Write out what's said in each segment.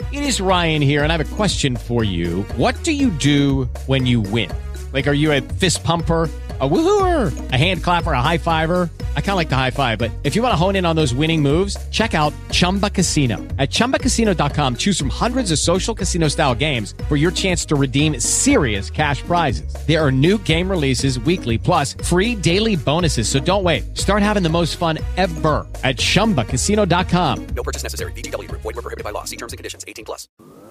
It is Ryan here, and I have a question for you. What do you do when you win? Like, are you a fist pumper, a woohooer, a hand clapper, a high fiver? I kind of like the high five, but if you want to hone in on those winning moves, check out Chumba Casino. At ChumbaCasino.com, choose from hundreds of social casino-style games for your chance to redeem serious cash prizes. There are new game releases weekly, plus free daily bonuses. So don't wait. Start having the most fun ever at ChumbaCasino.com. No purchase necessary. VGW Group. Void where prohibited by law. See terms and conditions. 18+.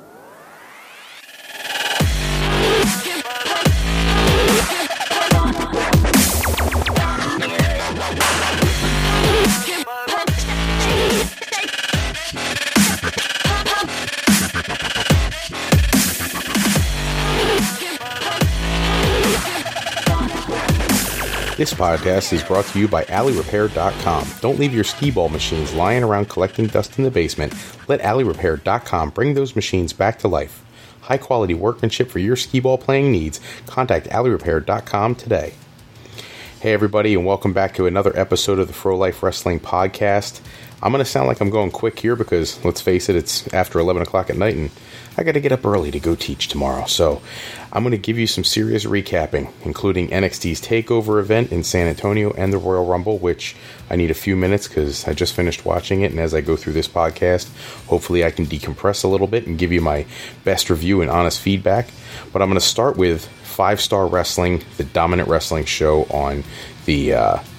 This podcast is brought to you by AlleyRepair.com. Don't leave your skee ball machines lying around collecting dust in the basement. Let AlleyRepair.com bring those machines back to life. High quality workmanship for your skee ball playing needs. Contact AlleyRepair.com today. Hey everybody, and welcome back to another episode of the Fro Life Wrestling Podcast. I'm going to sound like I'm going quick here because, let's face it, it's after 11 o'clock at night and I got to get up early to go teach tomorrow. So I'm going to give you some serious recapping, including NXT's TakeOver event in San Antonio and the Royal Rumble, which I need a few minutes because I just finished watching it. And as I go through this podcast, hopefully I can decompress a little bit and give you my best review and honest feedback. But I'm going to start with 5 Star Wrestling, the dominant wrestling show on the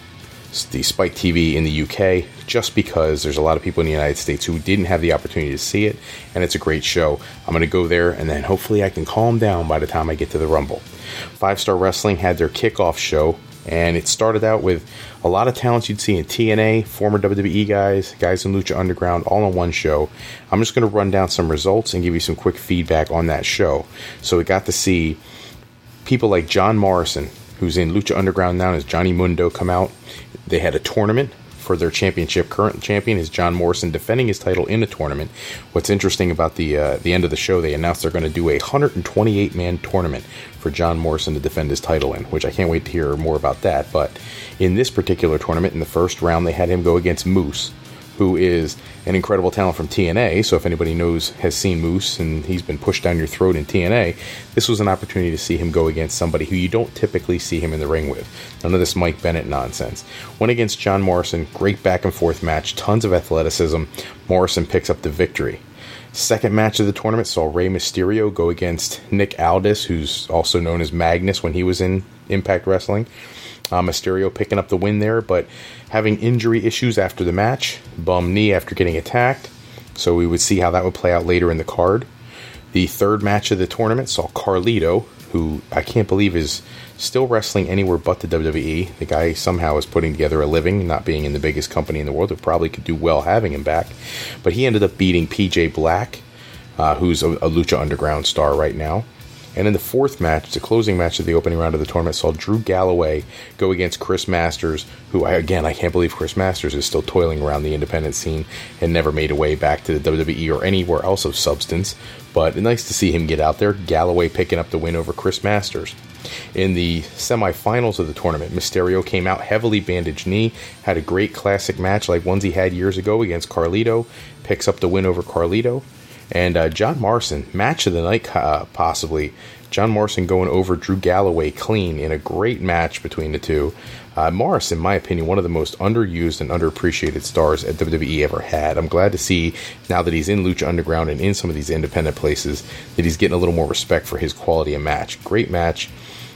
Spike TV in the UK, just because there's a lot of people in the United States who didn't have the opportunity to see it, and it's a great show. I'm going to go there, and then hopefully I can calm down by the time I get to the Rumble. 5 Star Wrestling had their kickoff show, and it started out with a lot of talents you'd see in TNA, former WWE guys in Lucha Underground, all on one show. I'm just going to run down some results and give you some quick feedback on that show. So we got to see people like John Morrison, who's in Lucha Underground now as Johnny Mundo, come out. They had a tournament for their championship. Current champion is John Morrison, defending his title in a tournament. What's interesting about the end of the show, they announced they're going to do a 128-man tournament for John Morrison to defend his title in, which I can't wait to hear more about that. But in this particular tournament, in the first round, they had him go against Moose, who is an incredible talent from TNA. So if anybody has seen Moose and he's been pushed down your throat in TNA, this was an opportunity to see him go against somebody who you don't typically see him in the ring with. None of this Mike Bennett nonsense. Went against John Morrison, great back and forth match, tons of athleticism. Morrison picks up the victory. Second match of the tournament saw Rey Mysterio go against Nick Aldis, who's also known as Magnus when he was in Impact Wrestling. Mysterio picking up the win there, but having injury issues after the match, bum knee after getting attacked, so we would see how that would play out later in the card. The third match of the tournament saw Carlito, who I can't believe is still wrestling anywhere but the WWE. The guy somehow is putting together a living, not being in the biggest company in the world. It probably could do well having him back, but he ended up beating PJ Black, who's a Lucha Underground star right now. And in the fourth match, the closing match of the opening round of the tournament, saw Drew Galloway go against Chris Masters, who, I can't believe Chris Masters is still toiling around the independent scene and never made a way back to the WWE or anywhere else of substance. But nice to see him get out there. Galloway picking up the win over Chris Masters. In the semifinals of the tournament, Mysterio came out heavily bandaged knee, had a great classic match like ones he had years ago against Carlito, picks up the win over Carlito. And John Morrison, match of the night possibly. John Morrison going over Drew Galloway clean in a great match between the two. Morrison, in my opinion, one of the most underused and underappreciated stars that WWE ever had. I'm glad to see, now that he's in Lucha Underground and in some of these independent places, that he's getting a little more respect for his quality of match. Great match.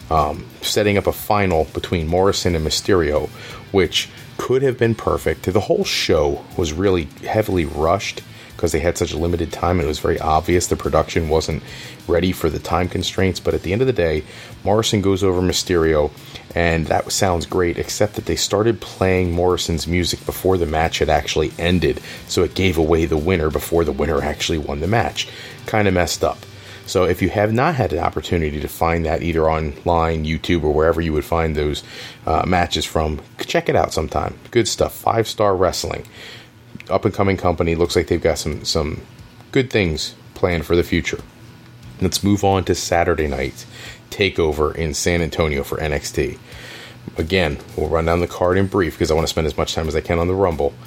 Setting up a final between Morrison and Mysterio, which could have been perfect. The whole show was really heavily rushed because they had such a limited time, and it was very obvious the production wasn't ready for the time constraints. But at the end of the day, Morrison goes over Mysterio, and that sounds great, except that they started playing Morrison's music before the match had actually ended, so it gave away the winner before the winner actually won the match. Kind of messed up. So if you have not had an opportunity to find that either online, YouTube, or wherever you would find those matches from, check it out sometime. Good stuff. 5 Star Wrestling. Up-and-coming company. Looks like they've got some good things planned for the future. Let's move on to Saturday night TakeOver in San Antonio for NXT. Again, we'll run down the card in brief because I want to spend as much time as I can on the Rumble.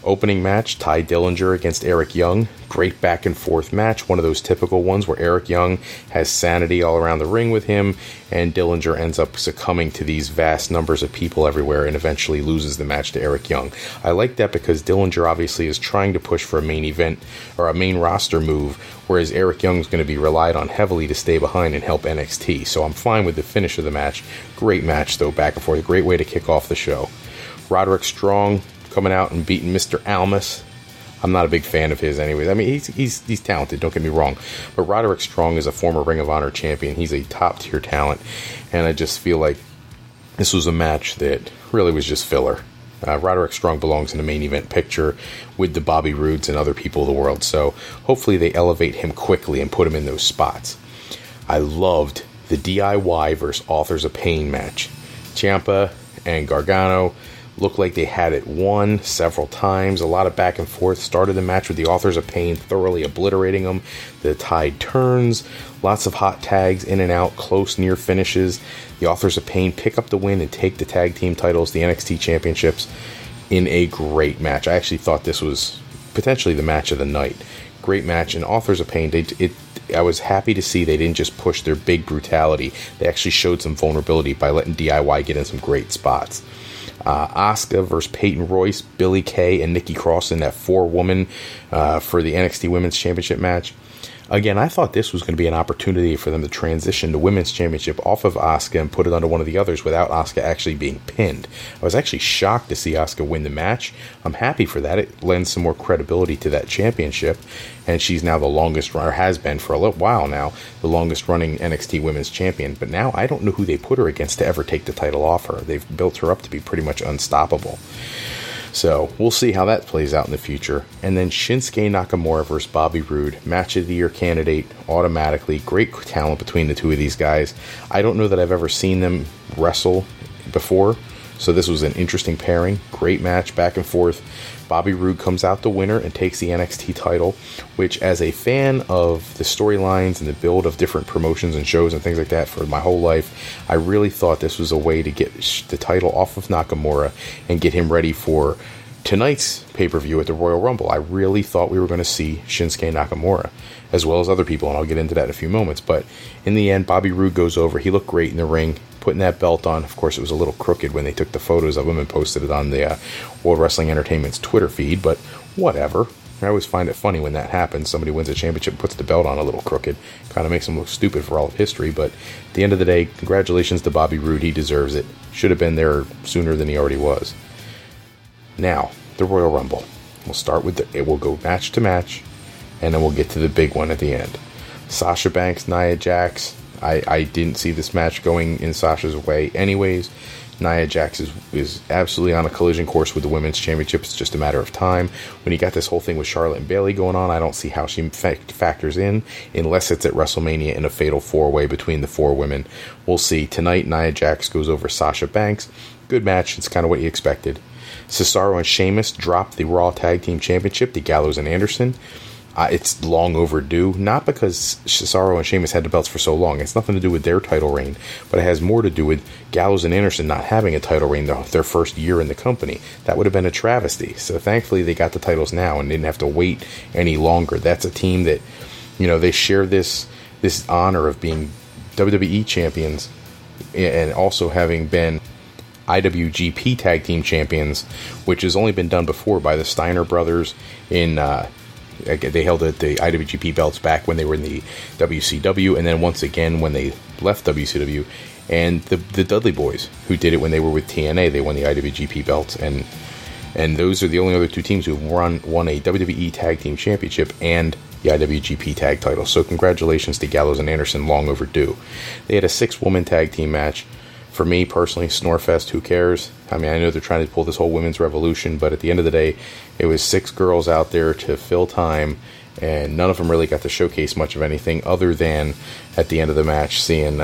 Opening match, Ty Dillinger against Eric Young. Great back and forth match. One of those typical ones where Eric Young has sanity all around the ring with him, and Dillinger ends up succumbing to these vast numbers of people everywhere and eventually loses the match to Eric Young. I like that because Dillinger obviously is trying to push for a main event or a main roster move, whereas Eric Young is going to be relied on heavily to stay behind and help NXT. So I'm fine with the finish of the match. Great match, though, back and forth. A great way to kick off the show. Roderick Strong coming out and beating Mr. Almas. I'm not a big fan of his anyways. I mean, he's talented, don't get me wrong. But Roderick Strong is a former Ring of Honor champion. He's a top-tier talent. And I just feel like this was a match that really was just filler. Roderick Strong belongs in the main event picture with the Bobby Roodes and other people of the world. So hopefully they elevate him quickly and put him in those spots. I loved the DIY versus Authors of Pain match. Ciampa and Gargano looked like they had it won several times. A lot of back and forth. Started the match with the Authors of Pain thoroughly obliterating them. The tide turns. Lots of hot tags in and out. Close near finishes. The Authors of Pain pick up the win and take the tag team titles, the NXT championships, in a great match. I actually thought this was potentially the match of the night. Great match. And Authors of Pain, I was happy to see they didn't just push their big brutality. They actually showed some vulnerability by letting DIY get in some great spots. Asuka versus Peyton Royce, Billie Kay, and Nikki Cross in that 4-woman for the NXT Women's Championship match. Again, I thought this was going to be an opportunity for them to transition the Women's Championship off of Asuka and put it under one of the others without Asuka actually being pinned. I was actually shocked to see Asuka win the match. I'm happy for that. It lends some more credibility to that championship. And she's now the longest runner, has been for a little while now, the longest running NXT Women's Champion. But now I don't know who they put her against to ever take the title off her. They've built her up to be pretty much unstoppable. So we'll see how that plays out in the future. And then Shinsuke Nakamura versus Bobby Roode, match of the year candidate automatically. Great talent between the two of these guys. I don't know that I've ever seen them wrestle before, so this was an interesting pairing. Great match, back and forth. Bobby Roode comes out the winner and takes the NXT title, which, as a fan of the storylines and the build of different promotions and shows and things like that for my whole life, I really thought this was a way to get the title off of Nakamura and get him ready for tonight's pay-per-view at the Royal Rumble. I really thought we were going to see Shinsuke Nakamura, as well as other people, and I'll get into that in a few moments. But in the end, Bobby Roode goes over. He looked great in the ring, putting that belt on. Of course, it was a little crooked when they took the photos of him and posted it on the World Wrestling Entertainment's Twitter feed, but whatever. I always find it funny when that happens. Somebody wins a championship and puts the belt on a little crooked. Kind of makes him look stupid for all of history, but at the end of the day, congratulations to Bobby Roode. He deserves it. Should have been there sooner than he already was. Now, the Royal Rumble. We'll start with it will go match to match, and then we'll get to the big one at the end. Sasha Banks, Nia Jax. I didn't see this match going in Sasha's way anyways. Nia Jax is absolutely on a collision course with the Women's Championship. It's just a matter of time. When you got this whole thing with Charlotte and Bayley going on, I don't see how she factors in unless it's at WrestleMania in a fatal 4-way between the 4 women. We'll see. Tonight, Nia Jax goes over Sasha Banks. Good match. It's kind of what you expected. Cesaro and Sheamus dropped the Raw Tag Team Championship to Gallows and Anderson. It's long overdue, not because Cesaro and Sheamus had the belts for so long. It's nothing to do with their title reign, but it has more to do with Gallows and Anderson not having a title reign their first year in the company. That would have been a travesty. So thankfully they got the titles now and didn't have to wait any longer. That's a team that, they share this honor of being WWE champions and also having been IWGP Tag Team Champions, which has only been done before by the Steiner brothers in... They held the IWGP belts back when they were in the WCW, and then once again when they left WCW. And the Dudley Boys, who did it when they were with TNA, they won the IWGP belts, and those are the only other two teams who've won a WWE Tag Team Championship and the IWGP Tag title. So congratulations to Gallows and Anderson, long overdue. They had a 6-woman tag team match. For me, personally, Snorefest, who cares? I mean, I know they're trying to pull this whole women's revolution, but at the end of the day, it was 6 girls out there to fill time, and none of them really got to showcase much of anything other than, at the end of the match, seeing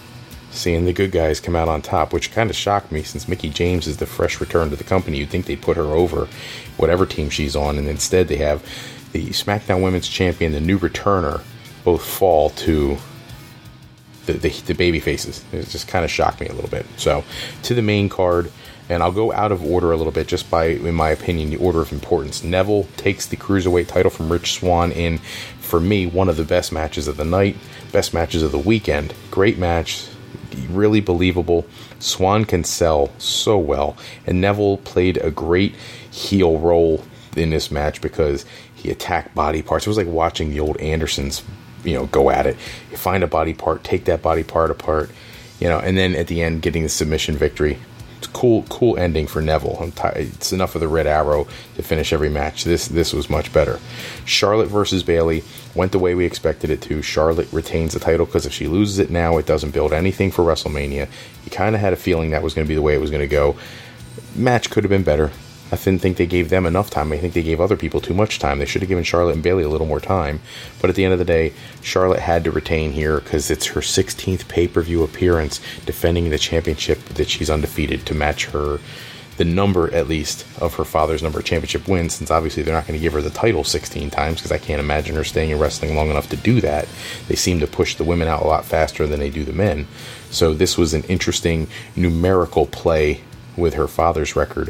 the good guys come out on top, which kind of shocked me since Mickie James is the fresh return to the company. You'd think they'd put her over whatever team she's on, and instead they have the SmackDown Women's Champion, the new returner, both fall to... the baby faces. It just kind of shocked me a little bit. So, to the main card, And I'll go out of order a little bit just by, in my opinion, the order of importance. Neville takes the Cruiserweight title from Rich Swann in, for me, one of the best matches of the night, best matches of the weekend. Great match, really believable. Swann can sell so well, and Neville played a great heel role in this match because he attacked body parts. It was like watching the old Andersons, go at it. You find a body part, take that body part apart, and then at the end getting the submission victory. It's cool ending for Neville. It's enough of the Red Arrow to finish every match. This was much better. Charlotte versus Bayley went the way we expected it to. Charlotte retains the title because if she loses it now, it doesn't build anything for WrestleMania. You kind of had a feeling that was going to be the way it was going to go. Match could have been better. I didn't think they gave them enough time. I think they gave other people too much time. They should have given Charlotte and Bayley a little more time. But at the end of the day, Charlotte had to retain here because it's her 16th pay-per-view appearance defending the championship that she's undefeated to match the number, at least, of her father's number of championship wins, since obviously they're not going to give her the title 16 times because I can't imagine her staying in wrestling long enough to do that. They seem to push the women out a lot faster than they do the men. So this was an interesting numerical play with her father's record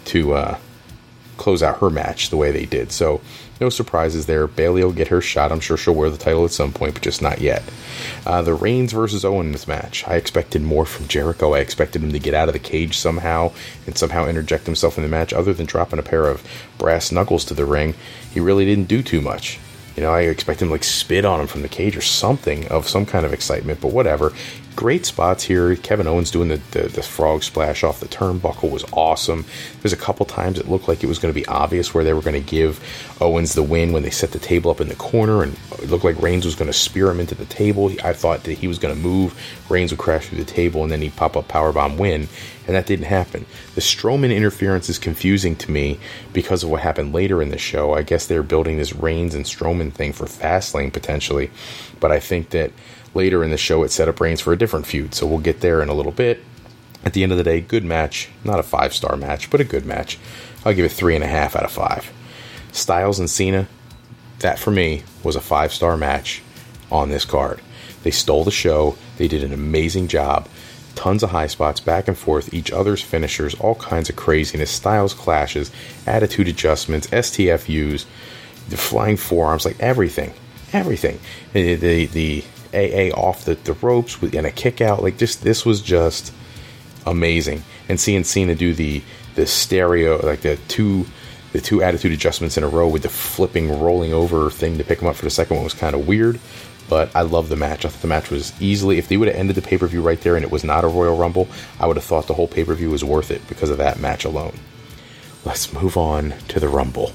to close out her match the way they did. So no surprises there. Bayley will get her shot. I'm sure she'll wear the title at some point, but just not yet. The Reigns versus Owens match. I expected more from Jericho. I expected him to get out of the cage somehow and somehow interject himself in the match. Other than dropping a pair of brass knuckles to the ring, he really didn't do too much. I expect him to spit on him from the cage or something of some kind of excitement, but whatever. Great spots here. Kevin Owens doing the frog splash off the turnbuckle was awesome. There's a couple times it looked like it was going to be obvious where they were going to give Owens the win when they set the table up in the corner, and it looked like Reigns was going to spear him into the table. I thought that he was going to move, Reigns would crash through the table, and then he'd pop up powerbomb win, and that didn't happen. The Strowman interference is confusing to me because of what happened later in the show. I guess they're building this Reigns and Strowman thing for Fastlane potentially, but I think that later in the show, it set up Reigns for a different feud, so we'll get there in a little bit. At the end of the day, good match. Not a 5-star match, but a good match. I'll give it 3.5 out of 5. Styles and Cena, that for me was a 5-star match on this card. They stole the show. They did an amazing job. Tons of high spots, back and forth, each other's finishers, all kinds of craziness, Styles clashes, attitude adjustments, STFUs, the flying forearms, like everything. The AA off the ropes and a kick out, this was just amazing. And seeing Cena do the stereo, the two attitude adjustments in a row with the flipping rolling over thing to pick him up for the second one was kind of weird, but I love the match. I thought the match was easily, if they would have ended the pay-per-view right there and it was not a Royal Rumble, I would have thought the whole pay-per-view was worth it because of that match alone. Let's move on to the Rumble.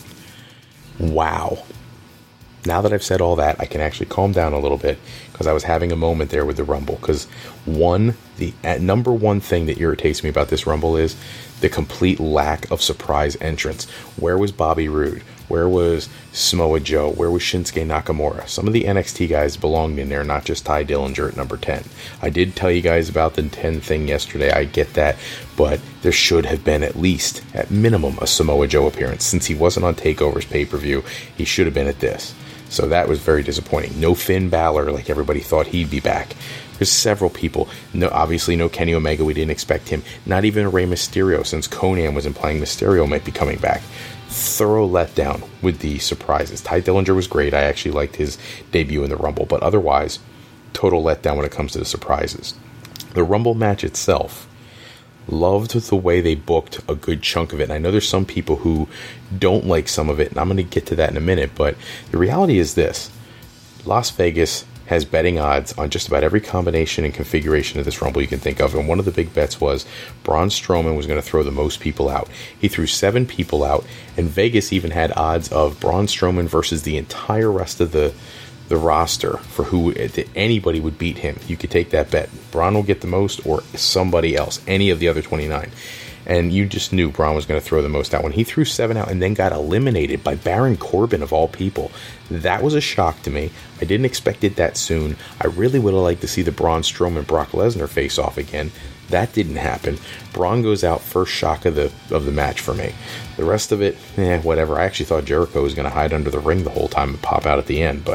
Wow. Now that I've said all that, I can actually calm down a little bit because I was having a moment there with the Rumble. Because the number one thing that irritates me about this Rumble is the complete lack of surprise entrance. Where was Bobby Roode? Where was Samoa Joe? Where was Shinsuke Nakamura? Some of the NXT guys belonged in there, not just Ty Dillinger at number 10. I did tell you guys about the 10 thing yesterday. I get that. But there should have been at least, at minimum, a Samoa Joe appearance. Since he wasn't on TakeOver's pay-per-view, he should have been at this. So that was very disappointing. No Finn Balor like everybody thought he'd be back. There's several people. Obviously no Kenny Omega. We didn't expect him. Not even Rey Mysterio, since Conan was implying Mysterio might be coming back. Thorough letdown with the surprises. Ty Dillinger was great. I actually liked his debut in the Rumble. But otherwise, total letdown when it comes to the surprises. The Rumble match itself, loved the way they booked a good chunk of it. And I know there's some people who don't like some of it, and I'm going to get to that in a minute, but the reality is this. Las Vegas has betting odds on just about every combination and configuration of this Rumble you can think of, and one of the big bets was Braun Strowman was going to throw the most people out. He threw 7 people out, and Vegas even had odds of Braun Strowman versus the entire rest of the roster for who anybody would beat him. You could take that bet. Braun will get the most, or somebody else, any of the other 29. And you just knew Braun was going to throw the most out. When he threw 7 out and then got eliminated by Baron Corbin of all people, that was a shock to me. I didn't expect it that soon. I really would have liked to see the Braun Strowman Brock Lesnar face off again. That didn't happen. Braun goes out first shock of the match for me. The rest of it, whatever. I actually thought Jericho was going to hide under the ring the whole time and pop out at the end, but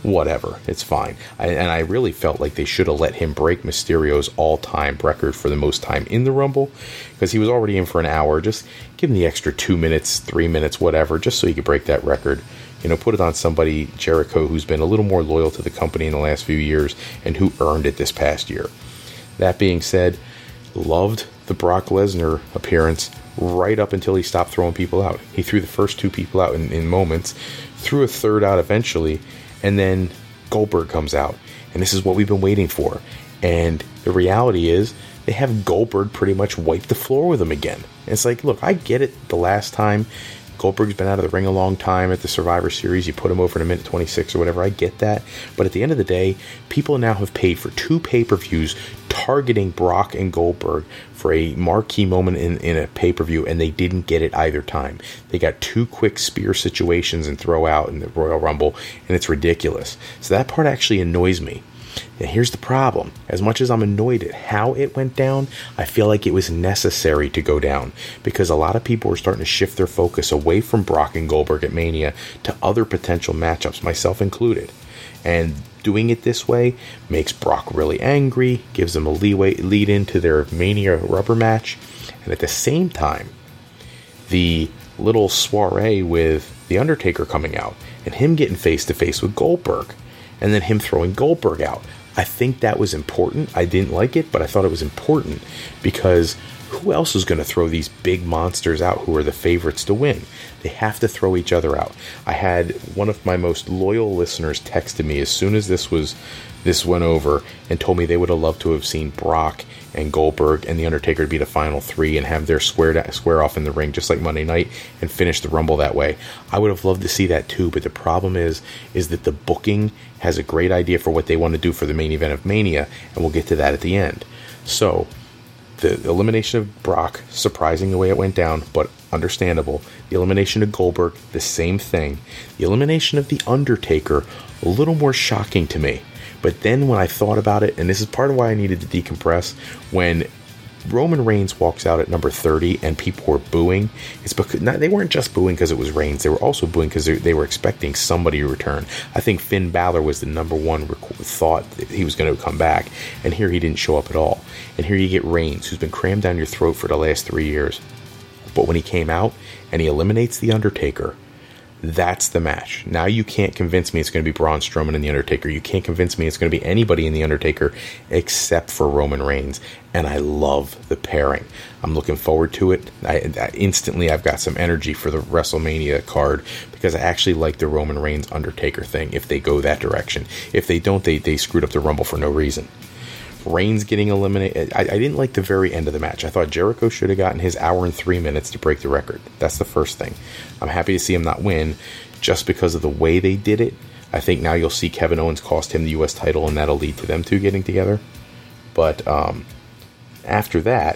whatever, it's fine. And I really felt like they should have let him break Mysterio's all-time record for the most time in the Rumble, because he was already in for an hour. Just give him the extra 2 minutes, 3 minutes, whatever, just so he could break that record. Put it on somebody, Jericho, who's been a little more loyal to the company in the last few years and who earned it this past year. That being said, loved the Brock Lesnar appearance right up until he stopped throwing people out. He threw the first 2 people out in moments, threw a third out eventually, and then Goldberg comes out. And this is what we've been waiting for. And the reality is, they have Goldberg pretty much wipe the floor with him again. And it's like, look, I get it. The last time Goldberg's been out of the ring a long time at the Survivor Series, you put him over in a minute 26 or whatever, I get that. But at the end of the day, people now have paid for 2 pay-per-views targeting Brock and Goldberg for a marquee moment in a pay-per-view, and they didn't get it either time. They got 2 quick spear situations and throw out in the Royal Rumble, and it's ridiculous. So that part actually annoys me. And here's the problem. As much as I'm annoyed at how it went down, I feel like it was necessary to go down, because a lot of people were starting to shift their focus away from Brock and Goldberg at Mania to other potential matchups, myself included. And doing it this way makes Brock really angry, gives them a lead into their Mania rubber match, and at the same time, the little soiree with The Undertaker coming out and him getting face to face with Goldberg, and then him throwing Goldberg out. I think that was important. I didn't like it, but I thought it was important, because who else is going to throw these big monsters out who are the favorites to win? They have to throw each other out. I had one of my most loyal listeners texted me as soon as this went over and told me they would have loved to have seen Brock and Goldberg and The Undertaker be the final 3 and have their square off in the ring just like Monday night and finish the Rumble that way. I would have loved to see that too, but the problem is that the booking has a great idea for what they want to do for the main event of Mania, and we'll get to that at the end. So, the elimination of Brock, surprising the way it went down, but understandable. The elimination of Goldberg, the same thing. The elimination of The Undertaker, a little more shocking to me. But then when I thought about it, and this is part of why I needed to decompress, when Roman Reigns walks out at number 30 and people were booing, it's because they weren't just booing because it was Reigns. They were also booing because they were expecting somebody to return. I think Finn Balor was the number one thought that he was going to come back, and here he didn't show up at all. And here you get Reigns, who's been crammed down your throat for the last 3 years. But when he came out and he eliminates The Undertaker, that's the match. Now you can't convince me it's going to be Braun Strowman and The Undertaker. You can't convince me it's going to be anybody in The Undertaker except for Roman Reigns. And I love the pairing. I'm looking forward to it. Instantly, I've got some energy for the WrestleMania card, because I actually like the Roman Reigns Undertaker thing if they go that direction. If they don't, they screwed up the Rumble for no reason. Reigns getting eliminated. I didn't like the very end of the match. I thought Jericho should have gotten his hour and 3 minutes to break the record. That's the first thing. I'm happy to see him not win just because of the way they did it. I think now you'll see Kevin Owens cost him the U.S. title, and that'll lead to them two getting together. But after that,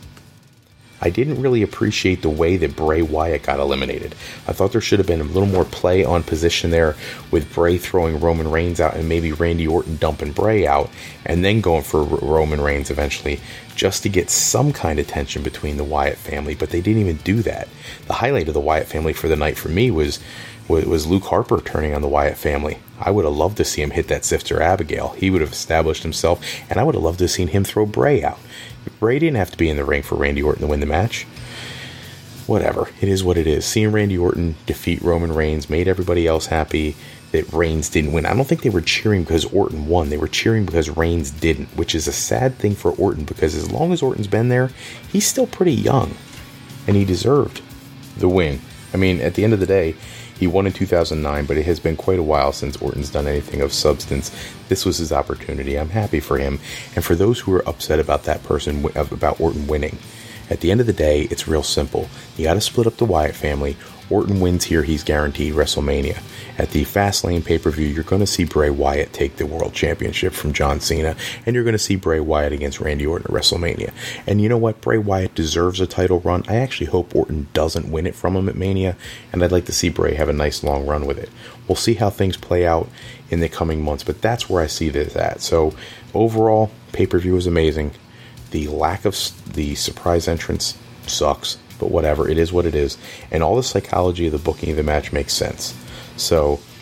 I didn't really appreciate the way that Bray Wyatt got eliminated. I thought there should have been a little more play on position there, with Bray throwing Roman Reigns out and maybe Randy Orton dumping Bray out and then going for Roman Reigns eventually, just to get some kind of tension between the Wyatt family, but they didn't even do that. The highlight of the Wyatt family for the night for me was Luke Harper turning on the Wyatt family. I would have loved to see him hit that Sister Abigail. He would have established himself, and I would have loved to have seen him throw Bray out. Bray didn't have to be in the ring for Randy Orton to win the match. Whatever. It is what it is. Seeing Randy Orton defeat Roman Reigns made everybody else happy that Reigns didn't win. I don't think they were cheering because Orton won. They were cheering because Reigns didn't, which is a sad thing for Orton, because as long as Orton's been there, he's still pretty young, and he deserved the win. I mean, at the end of the day, he won in 2009, but it has been quite a while since Orton's done anything of substance. This was his opportunity. I'm happy for him. And for those who are upset about about Orton winning, at the end of the day, it's real simple. You got to split up the Wyatt family. Orton wins here, he's guaranteed WrestleMania. At the Fastlane pay-per-view, you're going to see Bray Wyatt take the World Championship from John Cena, and you're going to see Bray Wyatt against Randy Orton at WrestleMania. And you know what? Bray Wyatt deserves a title run. I actually hope Orton doesn't win it from him at Mania, and I'd like to see Bray have a nice long run with it. We'll see how things play out in the coming months, but that's where I see this at. So, overall, pay-per-view was amazing. The lack of the surprise entrance sucks, but whatever, it is what it is. And all the psychology of the booking of the match makes sense. So,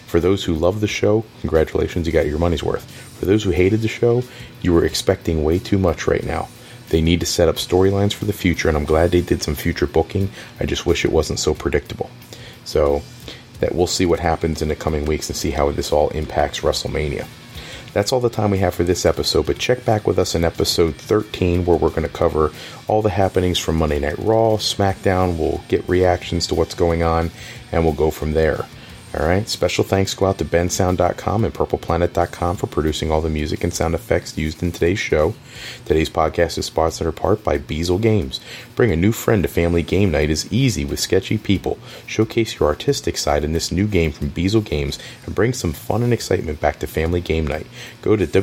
For those who love the show, congratulations, you got your money's worth. For those who hated the show, you were expecting way too much right now. They need to set up storylines for the future, and I'm glad they did some future booking. I just wish it wasn't so predictable. So that we'll see what happens in the coming weeks and see how this all impacts WrestleMania. That's all the time we have for this episode, but check back with us in episode 13 where we're going to cover all the happenings from Monday Night Raw, SmackDown. We'll get reactions to what's going on, and we'll go from there. Alright, special thanks go out to bensound.com and purpleplanet.com for producing all the music and sound effects used in today's show. Today's podcast is sponsored in part by Beazle Games. Bring a new friend to family game night is easy with sketchy people. Showcase your artistic side in this new game from Beazle Games and bring some fun and excitement back to family game night. Go to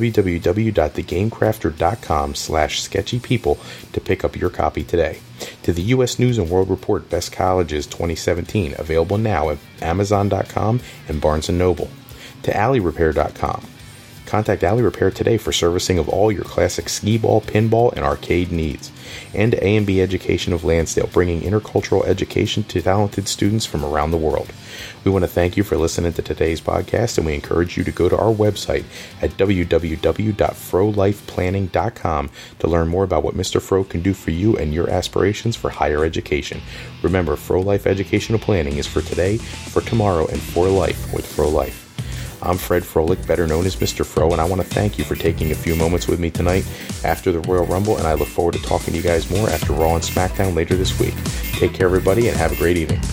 www.thegamecrafter.com/sketchypeople to pick up your copy today. To the U.S. News & World Report Best Colleges 2017, available now at Amazon.com and Barnes & Noble. To AlleyRepair.com. Contact Alley Repair today for servicing of all your classic skee-ball, pinball, and arcade needs. And to A&B Education of Lansdale, bringing intercultural education to talented students from around the world. We want to thank you for listening to today's podcast, and we encourage you to go to our website at www.frolifeplanning.com to learn more about what Mr. Fro can do for you and your aspirations for higher education. Remember, Fro Life Educational Planning is for today, for tomorrow, and for life with Fro Life. I'm Fred Froelich, better known as Mr. Fro, and I want to thank you for taking a few moments with me tonight after the Royal Rumble, and I look forward to talking to you guys more after Raw and SmackDown later this week. Take care, everybody, and have a great evening.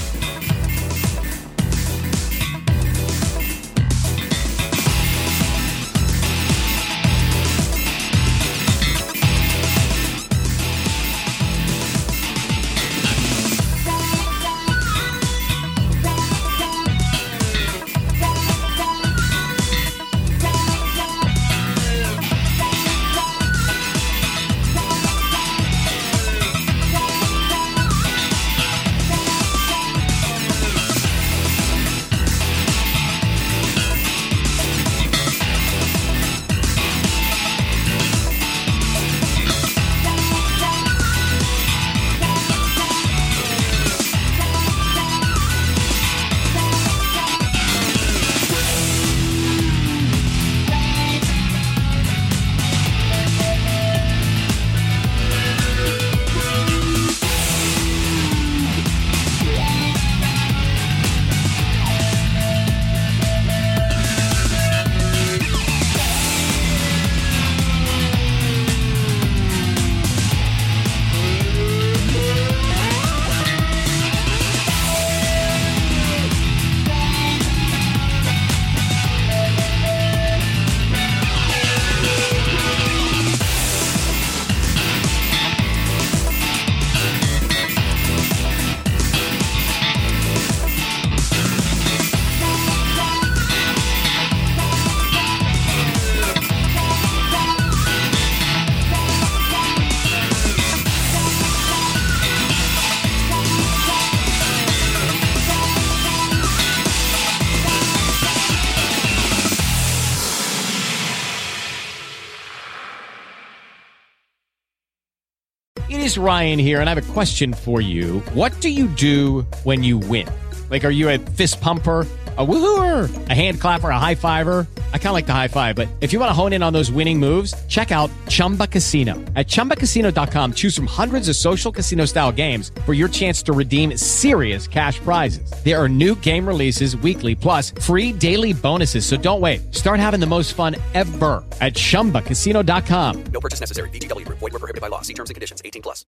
It is Ryan here, and I have a question for you. What do you do when you win? Like, are you a fist pumper, a woohooer, a hand clapper, a high fiver? I kind of like the high five, but if you want to hone in on those winning moves, check out Chumba Casino. At ChumbaCasino.com, choose from hundreds of social casino-style games for your chance to redeem serious cash prizes. There are new game releases weekly, plus free daily bonuses. So don't wait. Start having the most fun ever at ChumbaCasino.com. No purchase necessary. VGW Group. Void where prohibited by law. See terms and conditions. 18+.